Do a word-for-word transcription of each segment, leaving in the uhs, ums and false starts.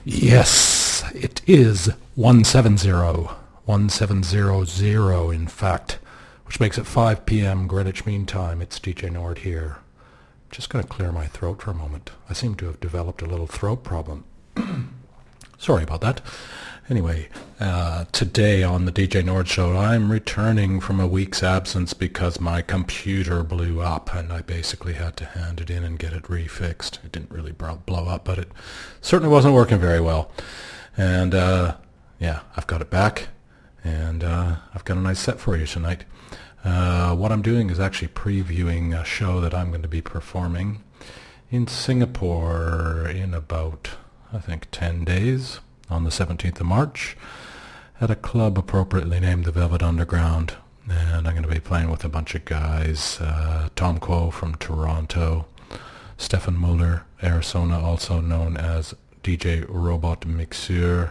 Yes, it is one seventy, one seven zero zero in fact, which makes it five p.m. Greenwich Mean Time. It's D J Nord here. Just going to clear my throat for a moment. I seem to have developed a little throat problem. Sorry about that. Anyway, uh, today on the D J Nord Show, I'm returning from a week's absence because my computer blew up and I basically had to hand it in and get it refixed. It didn't really blow up, but it certainly wasn't working very well. And uh, yeah, I've got it back, and uh, I've got a nice set for you tonight. Uh, what I'm doing is actually previewing a show that I'm going to be performing in Singapore in about, I think, ten days. On the seventeenth of March at a club appropriately named the Velvet Underground. And I'm going to be playing with a bunch of guys. Uh, Tom Quo from Toronto, Stefan Muller, Arizona, also known as D J Robot Mixeur,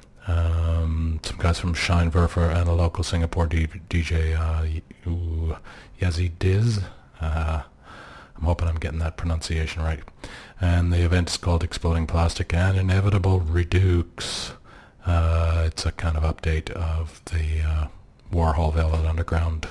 um, some guys from Scheinwerfer, and a local Singapore D- DJ, uh, Yazzie Diz. Uh, I'm hoping I'm getting that pronunciation right. And the event is called Exploding Plastic and Inevitable Redux. Uh, it's a kind of update of the uh, Warhol Velvet Underground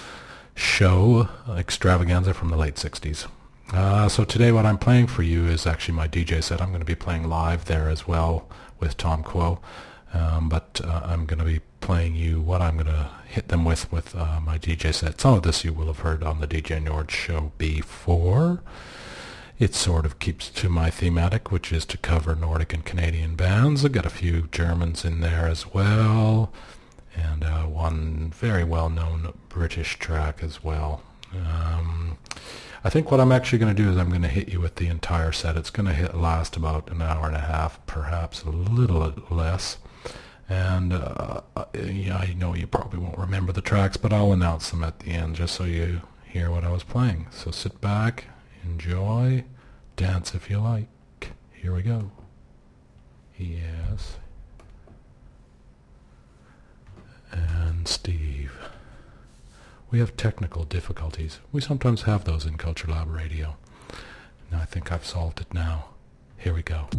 show extravaganza from the late sixties. Uh, so today what I'm playing for you is actually my D J set. I'm going to be playing live there as well with Tom Quo. Um, but uh, I'm going to be playing you what I'm going to hit them with with uh, my D J set. Some of this you will have heard on the D J Nord Show before. It sort of keeps to my thematic, which is to cover Nordic and Canadian bands. I've got a few Germans in there as well, and uh, one very well-known British track as well. Um, I think what I'm actually going to do is I'm going to hit you with the entire set. It's going to hit last about an hour and a half, perhaps a little less. And uh, yeah, I know you probably won't remember the tracks, but I'll announce them at the end just so you hear what I was playing. So sit back, enjoy, dance if you like. Here we go. Yes. And Steve. We have technical difficulties. We sometimes have those in Culture Lab Radio. And I think I've solved it now. Here we go.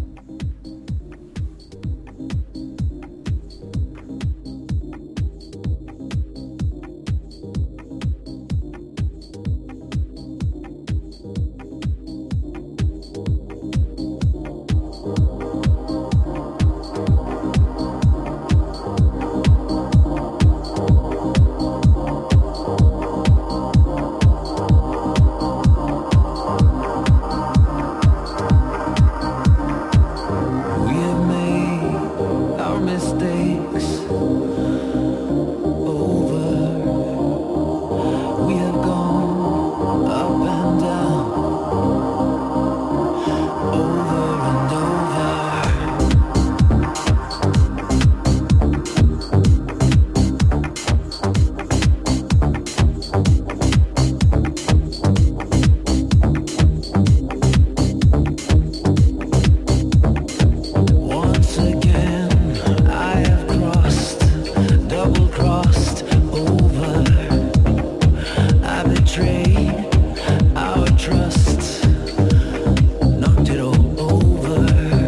Our trust knocked it all over.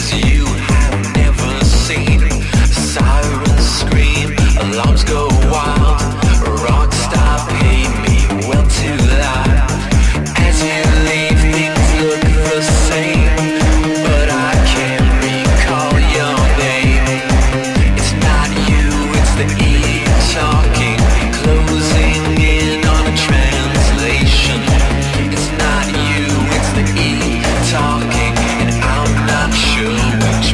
Talking, and I'm not sure.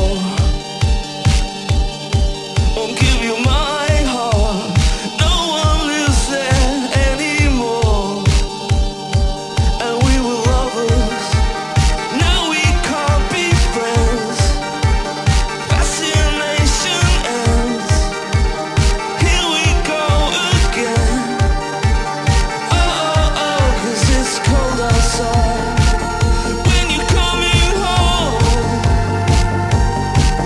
Won't give you my heart. No one lives there anymore. And we were lovers. Now we can't be friends. Fascination ends. Here we go again. Oh, oh, oh, 'cause it's cold outside. When you're coming home,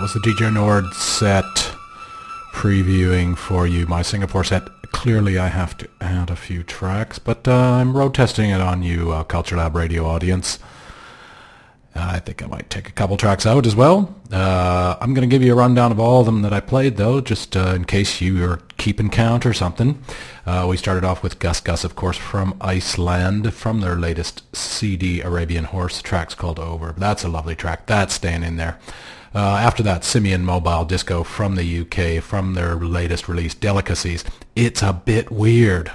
was the D J Nord set previewing for you my Singapore set. Clearly I have to add a few tracks, but uh, I'm road testing it on you, uh, Culture Lab radio audience. Uh, I think I might take a couple tracks out as well. Uh, I'm going to give you a rundown of all of them that I played, though, just uh, in case you are keeping count or something. Uh, we started off with Gus Gus, of course, from Iceland, from their latest C D, Arabian Horse. The track's called Over. That's a lovely track. That's staying in there. Uh, after that, Simeon Mobile Disco from the U K, from their latest release, Delicacies. It's a bit weird.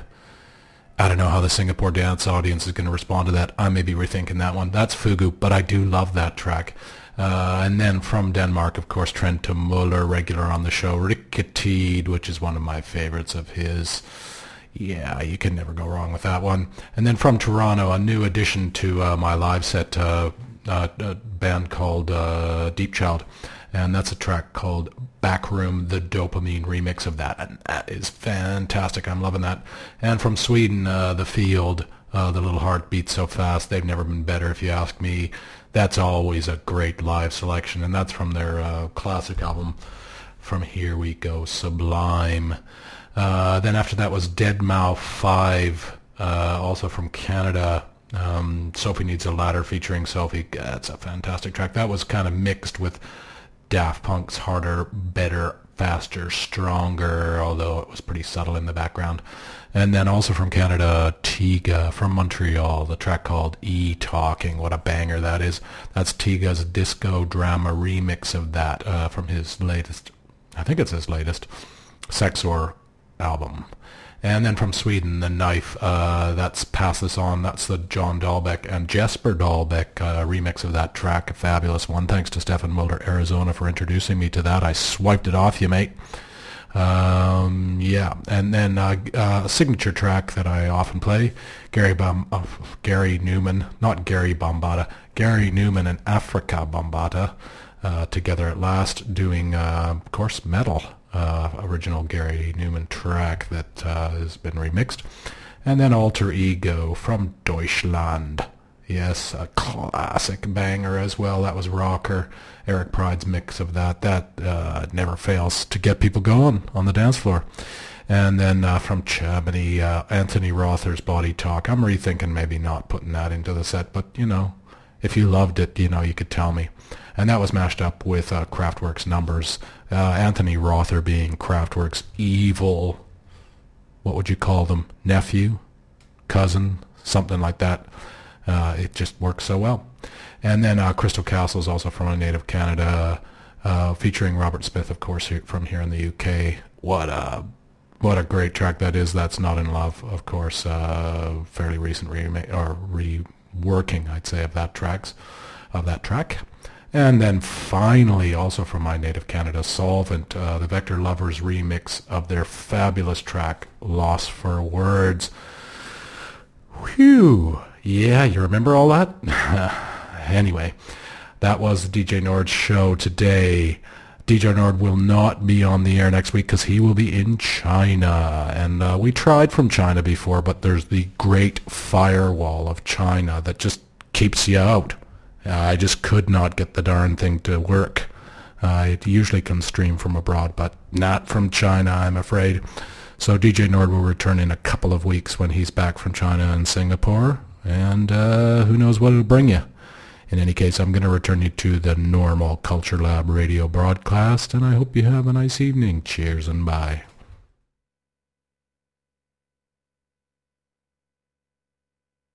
I don't know how the Singapore dance audience is going to respond to that. I may be rethinking that one. That's Fugu, but I do love that track. Uh, and then from Denmark, of course, Trent Muller, regular on the show, Ricketeed, which is one of my favorites of his. Yeah, you can never go wrong with that one. And then from Toronto, a new addition to uh, my live set, uh, uh, a band called uh, Deep Child. And that's a track called Backroom, the Dopamine remix of that. And that is fantastic. I'm loving that. And from Sweden, uh, The Field, uh, The Little Heart Beats So Fast. They've never been better, if you ask me. That's always a great live selection. And that's from their uh, classic album, From Here We Go Sublime. Uh, then after that was Deadmau five, uh, also from Canada. Um, Sophie Needs a Ladder featuring Sophie. That's a fantastic track. That was kind of mixed with Daft Punk's Harder, Better, Faster, Stronger, although it was pretty subtle in the background. And then also from Canada, Tiga from Montreal, the track called E-Talking. What a banger that is. That's Tiga's disco drama remix of that uh, from his latest, I think it's his latest, Sexor album. And then from Sweden, The Knife, uh, that's Pass This On. That's the John Dahlbeck and Jesper Dahlbeck uh, remix of that track. A fabulous one. Thanks to Stefan Mulder, Arizona, for introducing me to that. I swiped it off you, mate. Um, yeah. And then uh, uh, a signature track that I often play, Gary Bam- uh, Gary Newman, not Gary Bombata, Gary Newman and Africa Bombata uh, together at last, doing, uh, of course, metal. Uh, original Gary Newman track that uh, has been remixed. And then Alter Ego from Deutschland. Yes, a classic banger as well. That was Rocker, Eric Pride's mix of that. That uh, never fails to get people going on the dance floor. And then uh, from Germany, uh, Anthony Rother's Body Talk. I'm rethinking maybe not putting that into the set, but you know, if you loved it, you know, you could tell me. And that was mashed up with uh, Kraftwerk's Numbers. Uh, Anthony Rother being Kraftwerk's evil, what would you call them, nephew, cousin, something like that. Uh, it just works so well. And then uh, Crystal Castles, also from a native Canada, uh, featuring Robert Smith, of course, here, from here in the U K. What a what a great track that is. That's Not in Love, of course. Uh, fairly recent remake or reworking, I'd say, of that tracks of that track. And then finally, also from my native Canada, Solvent, uh, the Vector Lovers remix of their fabulous track, Lost for Words. Whew. Yeah, you remember all that? Anyway, that was the D J Nord show today. D J Nord will not be on the air next week because he will be in China. And uh, we tried from China before, but there's the great firewall of China that just keeps you out. Uh, I just could not get the darn thing to work. Uh, it usually can stream from abroad, but not from China, I'm afraid. So D J Nord will return in a couple of weeks when he's back from China and Singapore, and uh, who knows what it'll bring you. In any case, I'm going to return you to the normal Culture Lab radio broadcast, and I hope you have a nice evening. Cheers and bye.